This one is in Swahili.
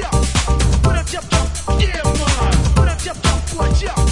jump, when I jump, yeah man. When I jump, watch out.